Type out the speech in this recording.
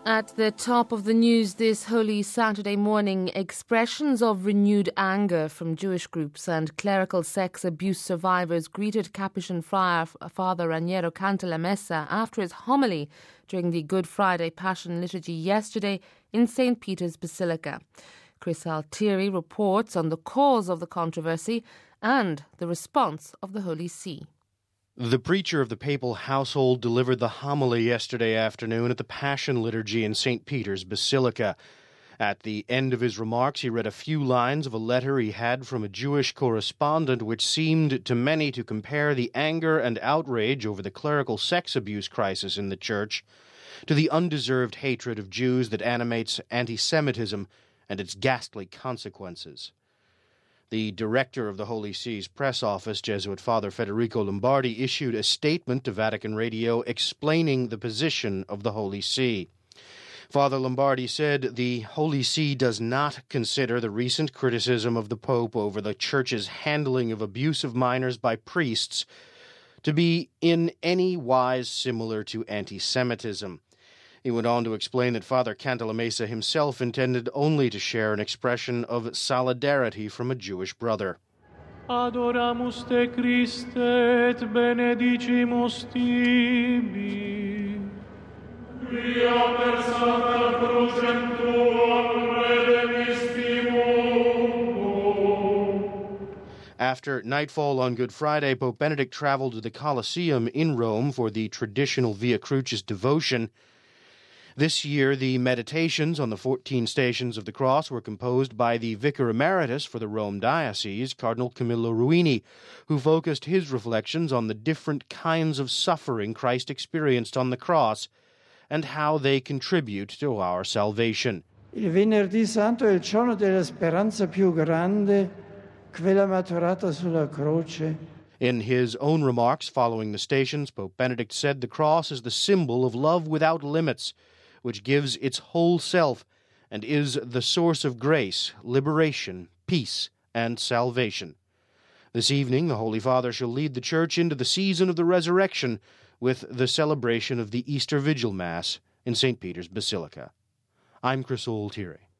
At the top of the news this Holy Saturday morning, expressions of renewed anger from Jewish groups and clerical sex abuse survivors greeted Capuchin friar Father Raniero Cantalamessa after his homily during the Good Friday Passion Liturgy yesterday in St. Peter's Basilica. Chris Altieri reports on the cause of the controversy and the response of the Holy See. The preacher of the papal household delivered the homily yesterday afternoon at the Passion Liturgy in St. Peter's Basilica. At the end of his remarks, he read a few lines of a letter he had from a Jewish correspondent, which seemed to many to compare the anger and outrage over the clerical sex abuse crisis in the Church to the undeserved hatred of Jews that animates anti-Semitism and its ghastly consequences. The director of the Holy See's press office, Jesuit Father Federico Lombardi, issued a statement to Vatican Radio explaining the position of the Holy See. Father Lombardi said the Holy See does not consider the recent criticism of the Pope over the Church's handling of abuse of minors by priests to be in any wise similar to anti-Semitism. He went on to explain that Father Cantalamessa himself intended only to share an expression of solidarity from a Jewish brother. Adoramus te Christe et benedicimus tibi. Quia per sancta crucem tuam redemissimus. After nightfall on Good Friday, Pope Benedict traveled to the Colosseum in Rome for the traditional Via Crucis devotion. This year, the meditations on the 14 Stations of the Cross were composed by the Vicar Emeritus for the Rome Diocese, Cardinal Camillo Ruini, who focused his reflections on the different kinds of suffering Christ experienced on the cross and how they contribute to our salvation. Il Venerdì Santo è il giorno della speranza più grande, quella maturata sulla croce. In his own remarks following the Stations, Pope Benedict said the cross is the symbol of love without limits, which gives its whole self and is the source of grace, liberation, peace, and salvation. This evening, the Holy Father shall lead the Church into the season of the Resurrection with the celebration of the Easter Vigil Mass in St. Peter's Basilica. I'm Chris Altieri.